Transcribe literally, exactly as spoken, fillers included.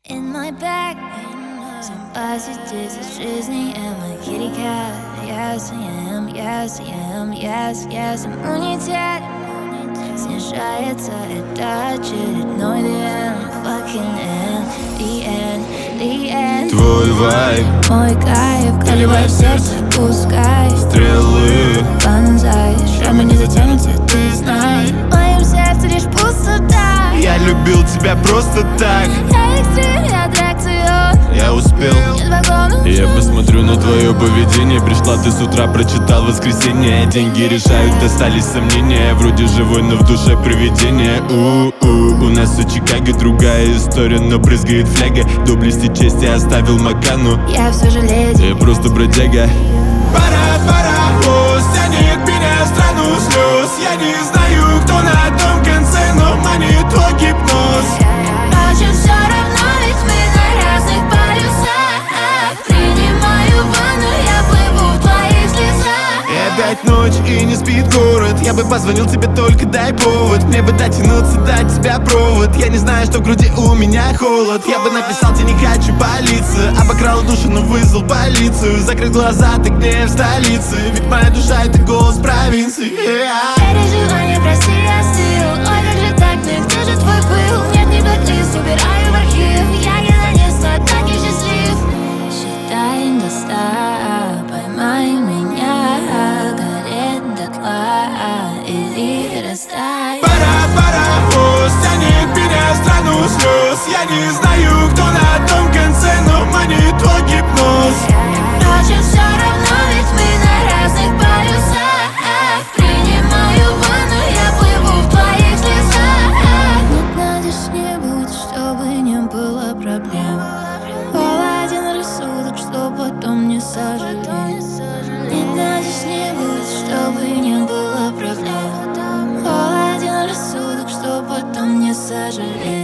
In my bag, somebody this is жизни, and my kitty cat. Yes, I am, yes, I am, yes, yes, иммунитет снижается, это очередной the end, fucking end, the end, the end. Твой вайб, мой кайф, колебай в сердце, пускай стрелы, вонзай, шрамы не затянутся, ты знай. В моем сердце лишь пустота. Я любил тебя просто так. Я экстрим, я аттракцион. Я успел. Нет вагонов. Я посмотрю на твое поведение. Пришла ты с утра, прочитал воскресенье. Деньги решают, остались сомнения. Вроде живой, но в душе привидение. У-у, у нас у Чикаго другая история, но брызгает фляга. Доблести чести оставил Макану. Я все же леди. Я просто бродяга. Пора, паровоз тянет меня в страну слез. Я не знаю, кто на том конце, но манит твой гипноз. Впрочем, все равно, ведь мы на разных полюсах. Принимаю ванну, я плыву в твоих слезах. И опять ночь, и не спит город. Я бы позвонил тебе, только дай повод. Мне бы дотянуться, дать тебя провод. Я не знаю, что в груди у меня холод. Я бы написал тебе, не хочу палиться. Обокрал душу, но вызвал полицию. Закрыть глаза, ты где в столице. Ведь моя душа — это голос провинции. yeah. Переживания, прости, я остыл. Ой, как же так, ну и где же твой пыл? Нет, не блэк-лист, убираю в архив. Я наконец-то так и счастлив. Считай до ста, поймай меня. Горит дотла или растает. Пора, паровоз тянет меня в страну слез. Я не знаю, кто на том конце, но манит твой гипноз. Впрочем, все равно, ведь мы на разных полюсах. Принимаю ванну, я плыву в твоих слезах. Нет, надеюсь, не будет, чтобы не было проблем. Холоден рассудок, что потом не сожалеть. Нет, надеюсь, не будет, чтобы не было проблем. Холоден рассудок, что потом не сожалеть.